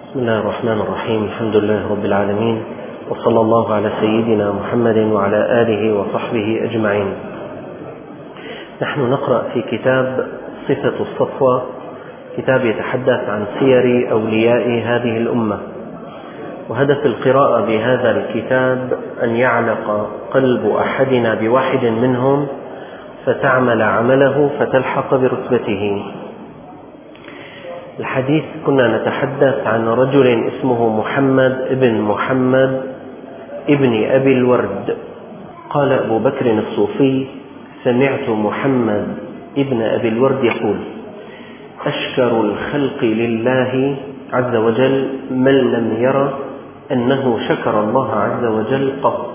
بسم الله الرحمن الرحيم. الحمد لله رب العالمين، وصلى الله على سيدنا محمد وعلى آله وصحبه أجمعين. نحن نقرأ في كتاب صفة الصفوة، كتاب يتحدث عن سير أولياء هذه الأمة. وهدف القراءة بهذا الكتاب أن يعلق قلب أحدنا بواحد منهم فتعمل عمله فتلحق برتبته. الحديث كنا نتحدث عن رجل اسمه محمد ابن محمد ابن أبي الورد. قال أبو بكر الصوفي: سمعت محمد ابن أبي الورد يقول: أشكر الخلق لله عز وجل من لم يرى أنه شكر الله عز وجل قط.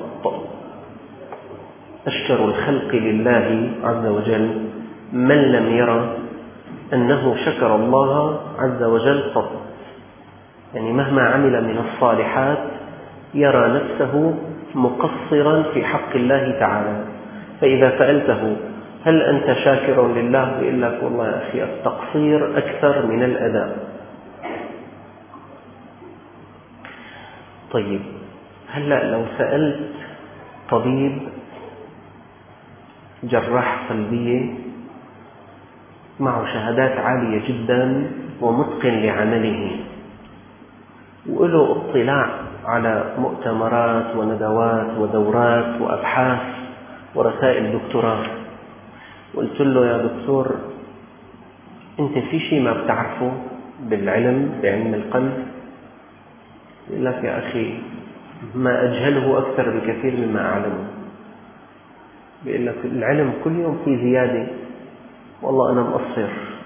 أشكر الخلق لله عز وجل من لم يرى أنه شكر الله عز وجل قط. يعني مهما عمل من الصالحات يرى نفسه مقصرا في حق الله تعالى. فإذا سألته: هل أنت شاكر لله؟ بيقول لك: والله يا أخي التقصير أكثر من الأداء. طيب، هلأ لو سألت طبيب جراح قلبية معه شهادات عالية جدا ومتقن لعمله وله اطلاع على مؤتمرات وندوات ودورات وأبحاث ورسائل دكتوراه، وقلت له: يا دكتور، أنت في شيء ما بتعرفه بعلم القلب؟ يقول لك: يا أخي ما أجهله أكثر بكثير مما أعلمه. بيقول لك: العلم كل يوم في زيادة، والله أنا مقصر.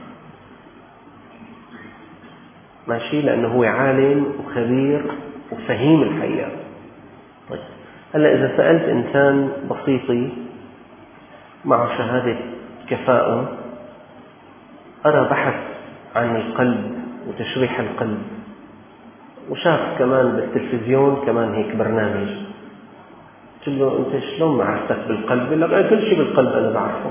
ماشي، لأنه هو عالم وخبير وفهيم الحقيقة. طيب، هلأ إذا سألت إنسان بسيطي مع شهادة كفاءة أرى بحث عن القلب وتشريح القلب، وشاف كمان بالتلفزيون كمان هيك برنامج، قلت له: أنت شلون معرفتك بالقلب؟ يقول لك: كل شيء بالقلب أنا بعرفه.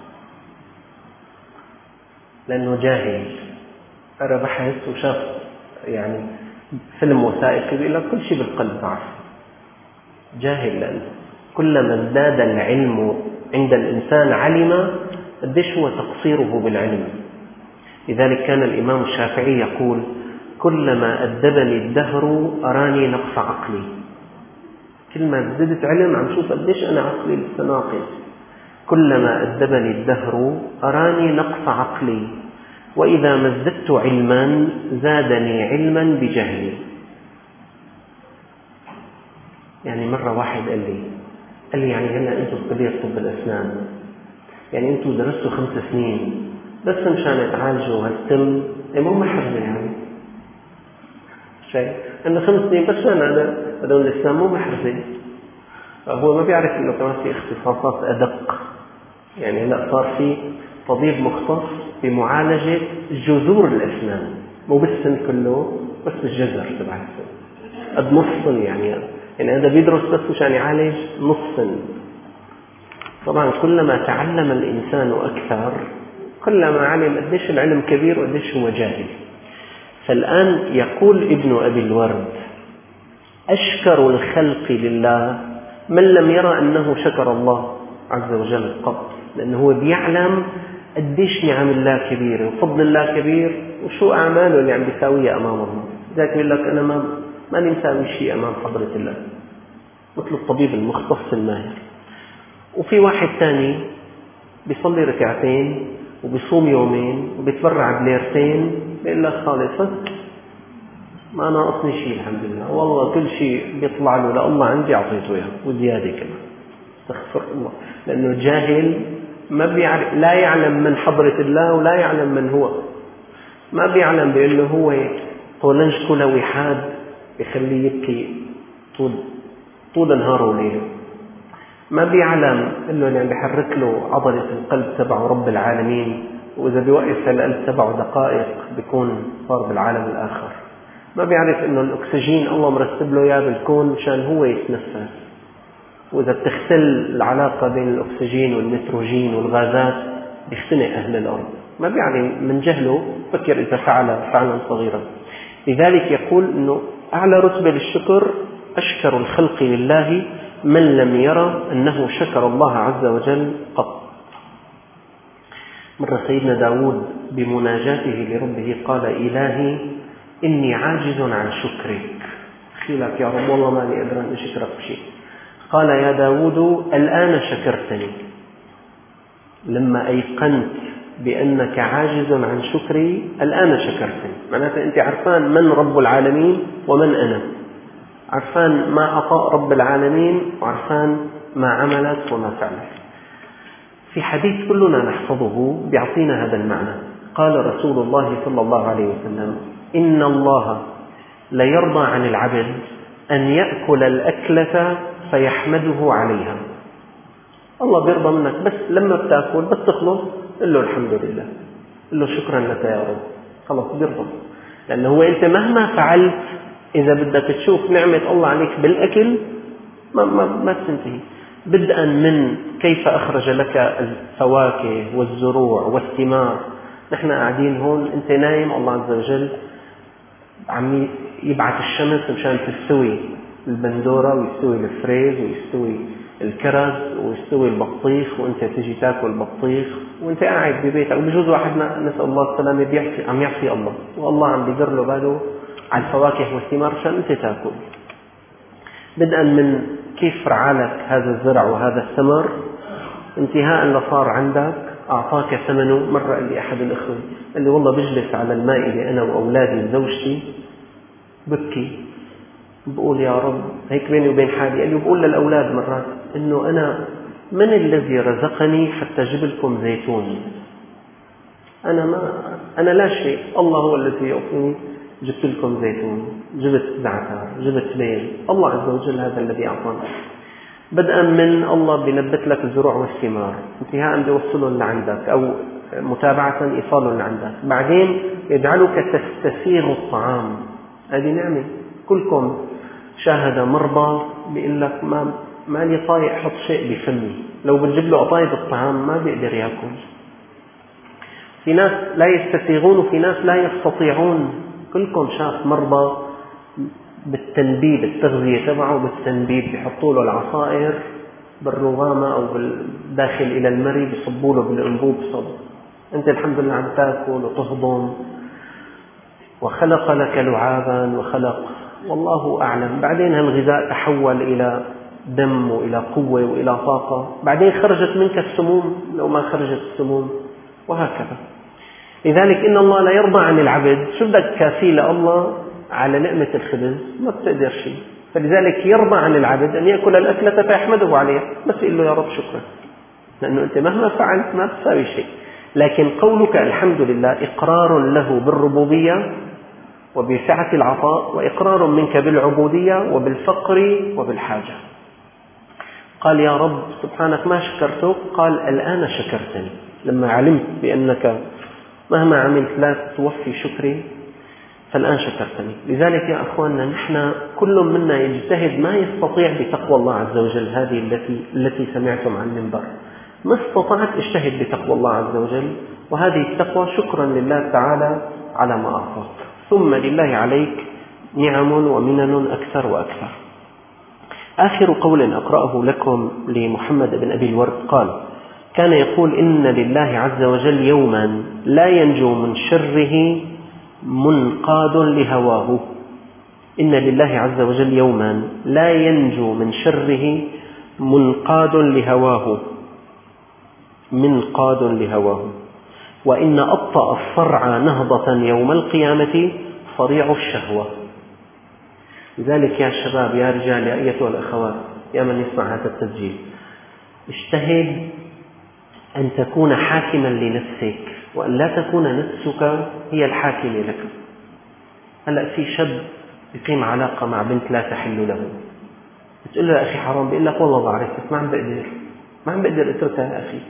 لأنه جاهل، أرى بحث وشاف يعني فيلم وثائقي بيقول لك كل شيء بالقلب بعرفه. جاهل، لأنه كلما ازداد العلم عند الإنسان علم قديش هو تقصيره بالعلم. لذلك كان الإمام الشافعي يقول: كلما أدبني الدهر أراني نقص عقلي. كل ما زدت علم عم شوف قديش أنا عقلي لسه ناقص. كلما أدبني الدهر أراني نقص عقلي، وإذا ما ازددت علما زادني علما بجهلي. يعني مرة واحد قال لي: يعني هلا أنتم في كلية طب الأسنان، يعني أنتم درستوا 5 سنين بس مشان تعالجوا هالتم، مو محرزة يعني شيء، أنه 5 سنين بس مشان هذول الأسنان مو محرزة. فهو ما بيعرف إنه كمان في اختصاصات أدق. يعني هلا صار في طبيب مختص بمعالجة جذور الأسنان، مو بالسن كله، بس الجذر تبع السن قد نص سن. يعني هذا بيدرس بس مشان يعالج نص سن. طبعا كلما تعلم الإنسان أكثر كلما علم قديش العلم كبير وقديش هو جاهل. فالآن يقول ابن أبي الورد: أشكر الخلق لله من لم يرى أنه شكر الله عز وجل قط. لأنه هو بيعلم قديش نعم الله كبيرة وفضل الله كبير وشو أعماله اللي عم بيساويها أمام الله. ذاك يقول لك: أنا ما مساوي شيء أمام حضرة الله، مثل الطبيب المختص الماهر. وفي واحد ثاني بيصلي 2 ركعتين وبيصوم 2 يومين وبيتبرع بليرتين، بيقول لك: خالص ما ناقصني شيء الحمد لله، والله كل شيء بيطلع له لله عندي أعطيته إياه وزيادة كمان. استغفر الله. لأنه جاهل، ما بيعرف، لا يعلم من حضرة الله ولا يعلم من هو. ما بيعلم بأنه هو طولنج كلوي حاد يخليه يبكي طول نهاره وليله. ما بيعلم أنه اللي عم بيحرك له عضلة القلب تبعه رب العالمين، وإذا بيوقف القلب تبعه دقائق بيكون صار بالعالم الآخر. ما بيعرف أنه الأكسجين الله مرتب له إياه بالكون مشان هو يتنفس، وإذا بتختل العلاقة بين الأكسجين والنيتروجين والغازات بيختنق أهل الأرض. ما بيعني من جهله فكر إذا فعلا صغيرا. لذلك يقول أنه أعلى رتبة للشكر أشكر الخلق لله من لم يرى أنه شكر الله عز وجل قط. مرة سيدنا داود بمناجاته لربه قال: إلهي إني عاجز عن شكرك. خيلك يا رب، والله ما لي قدران أشكرك بشيء. قال: يا داود الآن شكرتني. لما أيقنت بأنك عاجز عن شكري الآن شكرتني. معناته أنت عرفان من رب العالمين ومن أنا، عرفان ما عطاء رب العالمين وعرفان ما عملت وما فعلت. في حديث كلنا نحفظه بيعطينا هذا المعنى. قال رسول الله صلى الله عليه وسلم: إن الله ليرضى عن العبد أن يأكل الأكلة فيحمده عليها. الله بيرضى منك بس لما بتأكل، بس تخلص قل له الحمد لله، قل له شكرا لك يا رب، خلاص بيرضى. لأنه هو أنت مهما فعلت إذا بدك تشوف نعمة الله عليك بالأكل ما تنتهي، بدءا من كيف أخرج لك الفواكه والزروع والثمار. نحن قاعدين هون، أنت نايم، الله عز وجل عم يبعث الشمس مشان تستوي البندورة ويستوي الفريز ويستوي الكرز ويستوي البطيخ، وانت تجي تاكل بطيخ وانت قاعد ببيتك. وبجوز واحدنا نسأل الله السلامة عم يعصي الله، والله عم بيدر له باله على الفواكه والثمار عشان انت تاكل. بدءا من كيف رعالك هذا الزرع وهذا الثمر، انتهاء اللي صار عندك أعطاك ثمنه. مرة قال لي أحد الأخوة، قال لي: والله بجلس على المائدة أنا وأولادي وزوجتي ببكي، بقول يا رب، هيك بيني وبين حالي. قال لي: بقول للأولاد مرات إنه أنا من الذي رزقني حتى جب لكم زيتون؟ أنا لا شيء، الله هو الذي يعطيني، جبت لكم زيتون، جبت زعتر، جبت ليل، الله عز وجل هذا الذي أعطانا. بدءا من الله بنبت لك الزروع والثمار، انتهاء بيوصلهم لعندك، أو متابعة إيصالهم لعندك، بعدين يجعلك تستسيغ الطعام. هذه نعمة. كلكم شاهد مرضى بيقول لك ما لي طايق حط شيء بفمي، لو بنجيب له قطايف الطعام ما بيقدر يأكل. في ناس لا يستسيغون وفي ناس لا يستطيعون. كلكم شاف مرضى بالتنبيب، التغذية تبعه بالتنبيب، بيحطوا له العصائر بالرغامة أو داخل إلى المري، بيصبوا له بالأنبوب صب. أنت الحمد لله عم تاكل وتهضم، وخلق لك لعابا وخلق، والله أعلم. بعدين هالغذاء تحول إلى دم وإلى قوة وإلى طاقة، بعدين خرجت منك السموم لو ما خرجت السموم، وهكذا. لذلك إن الله لا يرضى عن العبد. شو بدك كافية الله على نعمة الخبز؟ ما بتقدر شيء. فلذلك يرضى عن العبد أن يأكل الأكلة فيحمده عليها، بس يقول له يا رب شكرا، لأنه أنت مهما فعلت ما تساوي شيء. لكن قولك الحمد لله إقرار له بالربوبية وبسعة العطاء، وإقرار منك بالعبودية وبالفقر وبالحاجة. قال: يا رب سبحانك ما شكرتك. قال: الآن شكرتني، لما علمت بأنك مهما عملت لا توفي شكري فالآن شكرتني. لذلك يا أخواننا، نحن كل منا يجتهد ما يستطيع بتقوى الله عز وجل، هذه التي سمعتم عن المنبر. ما استطعت اجتهد بتقوى الله عز وجل، وهذه التقوى شكرا لله تعالى على ما أعطاك، ثم لله عليك نعم ومنن أكثر وأكثر. آخر قول أقرأه لكم لمحمد بن أبي الورد قال: كان يقول: إن لله عز وجل يوما لا ينجو من شره منقاد لهواه. إن لله عز وجل يوما لا ينجو من شره منقاد لهواه، منقاد لهواه، وإن أبطأ الصرع نهضة يوم القيامة صريع الشهوة. لذلك يا شباب، يا رجال، يا أيتها الأخوات، يا من يسمع هذا التسجيل، اجتهد أن تكون حاكما لنفسك، وأن لا تكون نفسك هي الحاكمة لك. هلأ في شاب يقيم علاقة مع بنت لا تحل له، بتقول له يا أخي حرام، بيقول لك والله بعرف بس ما عم بقدر اتركها يا أخي.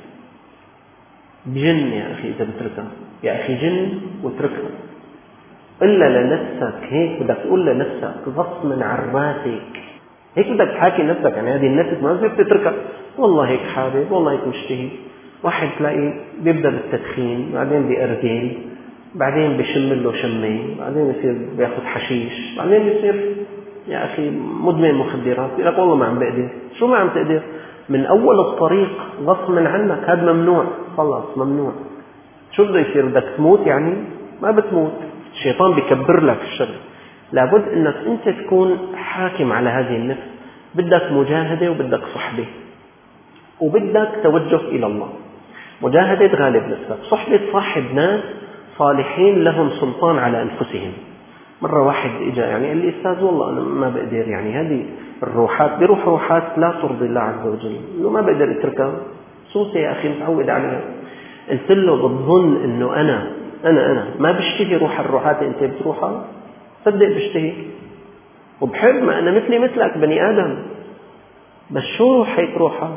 بجن يا أخي إذا بتركها، يا أخي جن واتركها. إلا لنفسك، هيك بدك تقول لنفسك غصبا عن راسك، هيك بدك تحاكي نفسك. يعني هذه النفس ما بدك تتركها، والله هيك حابب، والله هيك مشتهي. واحد تلاقي بيبدأ بالتدخين، بعدين بيأرجل، بعدين بشم له شمة، بعدين بصير بياخد حشيش، بعدين بصير يا أخي مدمن مخدرات. يقول لك والله ما عم بقدر. شو ما عم تقدر؟ من أول الطريق غصبا عنك، هذا ممنوع، خلاص ممنوع. شو بده يصير؟ بدك تموت يعني؟ ما بتموت، الشيطان بيكبر لك الشر. لابد أنك أنت تكون حاكم على هذه النفس. بدك مجاهدة وبدك صحبة وبدك توجه إلى الله. مجاهدة تغالب نفسك، صحبة صاحب ناس صالحين لهم سلطان على أنفسهم. مرة واحد إجا يعني قال لي أستاذ والله أنا ما بقدر، يعني هذه الروحات بيروح روحات لا ترضي الله عز وجل، إنه ما بقدر أتركها، سوسة يا أخي متعود عليها. قلت له بتظن إنه أنا ما بشتهي روح الروحات أنت بتروحها؟ صدق بشتهي وبحب، ما أنا مثلي مثلك بني آدم، بس شو روح هيك روحها؟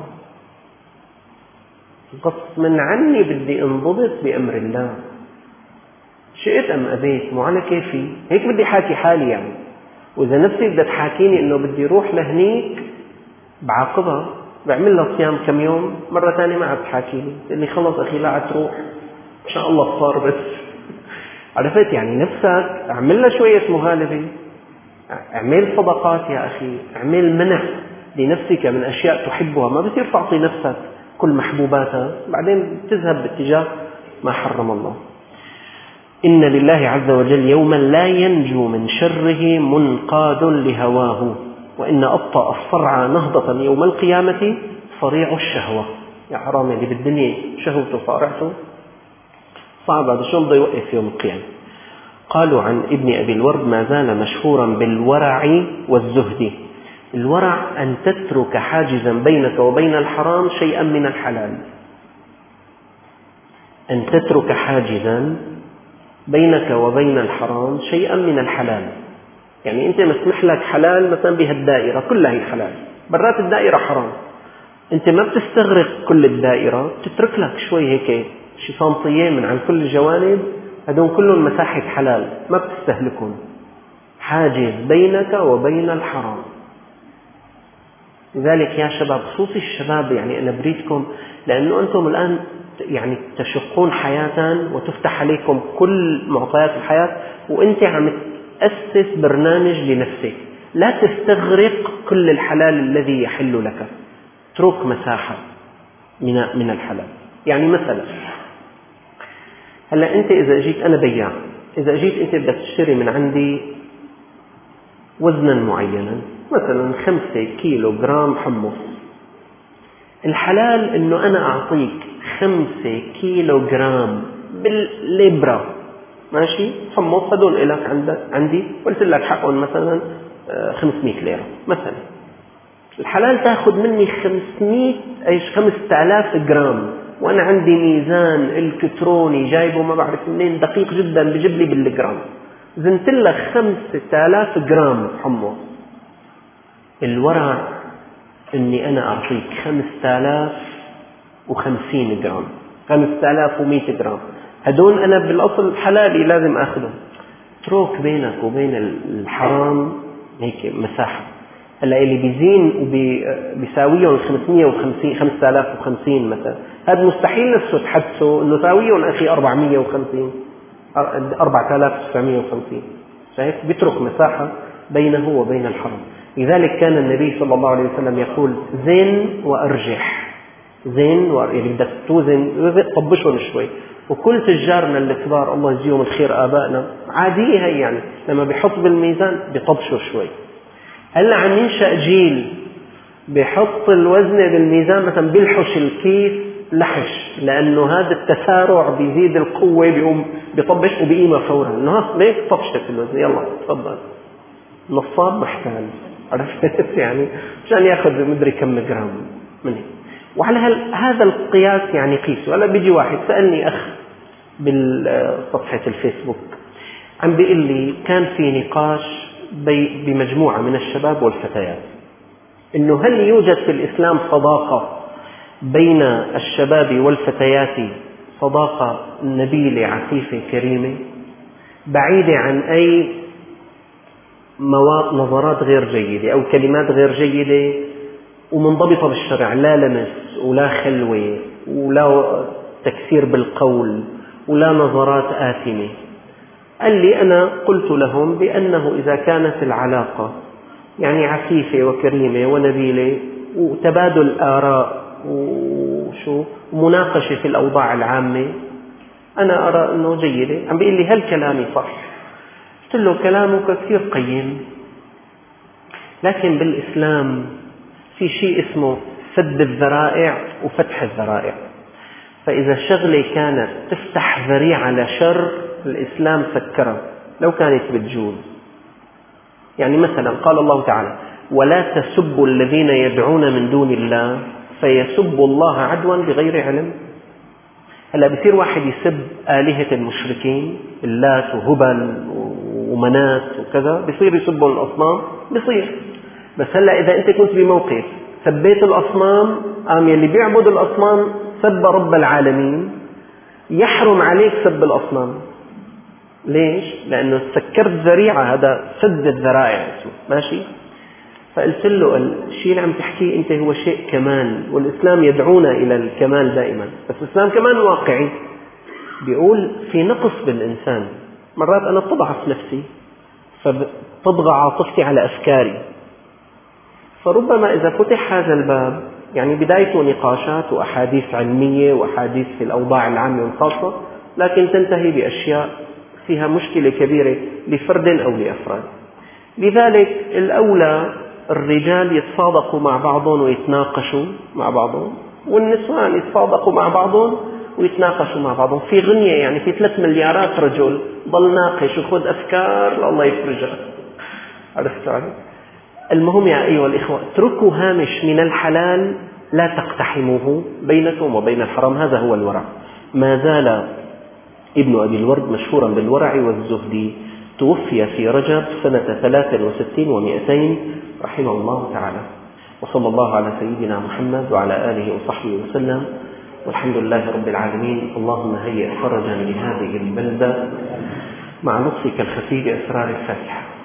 غصب عني بدي انضبط بأمر الله، شئت أم أبيت، مو على كيفي، هيك بدي حاكي حالي يعني. وإذا نفسي بدها تحاكيني إنه بدي روح لهنيك بعاقبها، بعمل لها صيام كم يوم، مرة ثانية ما عاد تحاكيني، تقول لي خلص أخي لا عاد تروح إن شاء الله صار. بس عرفت يعني نفسك اعمل لها شوية مغالبة، اعمل صدقات يا أخي، اعمل منح لنفسك من أشياء تحبها. ما بصير تعطي نفسك كل محبوباتها بعدين تذهب باتجاه ما حرم الله. إن لله عز وجل يوما لا ينجو من شره منقاد لهواه، وإن أبطأ الصرع نهضة يوم القيامة صريع الشهوة. يا حرام اللي بالدنيا شهوته صارعته صعب، هذا شو بده يوقف يوم القيامة. قالوا عن ابن أبي الورد ما زال مشهورا بالورع والزهد. الورع أن تترك حاجزا بينك وبين الحرام شيئا من الحلال، أن تترك حاجزا بينك وبين الحرام شيئا من الحلال. يعني أنت مسمح لك حلال مثلا بهالدائرة كلها هي حلال، برات الدائرة حرام، أنت ما بتستغرق كل الدائرة، تترك لك شوي هيك شي سنتيين من عن كل الجوانب، هدول كلهم مساحة حلال ما بتستهلكون، حاجز بينك وبين الحرام. لذلك يا شباب، خصوصي الشباب، يعني أنا بريدكم لأنه أنتم الآن يعني تشقون حياة وتفتح عليكم كل معطيات الحياة، وأنت عم تأسس برنامج لنفسك. لا تستغرق كل الحلال الذي يحل لك، اترك مساحة من الحلال. يعني مثلا هلا أنت إذا جيت أنا بياع، إذا جيت أنت بدك تشتري من عندي وزنا معينا مثلا 5 كيلو جرام حمص، الحلال إنه أنا أعطيك 5 كيلو جرام بالليبرا، ماشي، حمص هدول إلك عندي، قلت لك حقهم مثلا 500 ليرة مثلا. الحلال تأخذ مني 5000 جرام، وأنا عندي ميزان إلكتروني جايبه ما بعرف منين دقيق جدا بيجيب لي بالجرام، زنت لك 5000 جرام حمص. الورع إني أنا أعطيك 5050 جرام، 5100 جرام، هدول أنا بالأصل حلالي لازم أخذهم. اترك بينك وبين الحرام هيك مساحة. هلا اللي بيزين وبيساويهم 550 5050 مثلا، هذا مستحيل نفسه تحدثه إنه ساويهم أخي 450 4950. شايف؟ بيترك مساحة بينه وبين الحرام. لذلك كان النبي صلى الله عليه وسلم يقول زن وأرجح، زن يعني بدك توزن طبشهم شوي. وكل تجارنا الكبار الله يجزيهم الخير آبائنا عادية هي، يعني لما بيحط بالميزان بيطبشوا شوي. هلا عم ينشأ جيل بيحط الوزن بالميزان مثلا بيلحش الكيس لحش، لأنه هذا التسارع بيزيد القوة، بيقوم بيطبش وبقيمة فورا، إنه ليك طبشتك الوزن يلا تفضل. نصاب محتال، عرفت يعني عشان ياخذ مدري كم جرام منه. وعلى هذا القياس يعني قيسه. هلا بيجي واحد سألني أخ بالصفحة الفيسبوك عم بيقول لي كان في نقاش بمجموعة من الشباب والفتيات إنه هل يوجد في الإسلام صداقة بين الشباب والفتيات، صداقة نبيلة عفيفة كريمة بعيدة عن أي نظرات غير جيدة أو كلمات غير جيدة، ومنضبطة بالشرع، لا لمس ولا خلوة ولا تكسير بالقول ولا نظرات آثمة. قال لي أنا قلت لهم بأنه إذا كانت العلاقة يعني عفيفة وكريمة ونبيلة وتبادل آراء ومناقشة في الأوضاع العامة، أنا أرى أنه جيدة. عم بيقول لي هل كلامي صح؟ قلت له كلامك كثير قيم، لكن بالإسلام في شيء اسمه سد الذرائع وفتح الذرائع. فإذا الشغلة كانت تفتح ذريعة لشر الإسلام سكرها لو كانت بتجوز. يعني مثلا قال الله تعالى ولا تسبوا الذين يدعون من دون الله فيسبوا الله عدوا بغير علم. هلا بصير واحد يسب آلهة المشركين اللات وهبل ومنات وكذا، بصير يسبوا الأصنام، بصير. بس هلا إذا أنت كنت بموقف سبيت الأصنام، قام يلي بيعبد الأصنام سب رب العالمين، يحرم عليك سب الأصنام. ليش؟ لأنه سكرت ذريعة، هذا سد الذرائع اسمه. ماشي؟ فقلت له الشيء اللي عم تحكيه أنت هو شيء كمال، والإسلام يدعونا إلى الكمال دائما، بس الإسلام كمان واقعي، بيقول في نقص بالإنسان. مرات أنا بتضعف نفسي فبتطغى عاطفتي على أفكاري، فربما إذا فتح هذا الباب يعني بدايته نقاشات وأحاديث علمية وأحاديث في الأوضاع العامة والخاصة، لكن تنتهي بأشياء فيها مشكلة كبيرة لفرد أو لأفراد. لذلك الأولى الرجال يتصادقوا مع بعضهم ويتناقشوا مع بعضهم، والنسوان يتصادقوا مع بعضهم ويتناقشوا مع بعضهم. في غنية يعني في 3 مليارات رجل ضل ناقش وخذ أفكار الله يفرجها. عرفت علي؟ المهم يا أيها الإخوة اتركوا هامش من الحلال لا تقتحموه بينكم وبين الحرام، هذا هو الورع. ما زال ابن أبي الورد مشهورا بالورع والزهد، توفي في رجب سنة 63 و200 رحمه الله تعالى. وصلى الله على سيدنا محمد وعلى آله وصحبه وسلم، والحمد لله رب العالمين. اللهم هيئ فرجا لهذه البلدة مع لطفك الخفي بأسرار الفاتحة.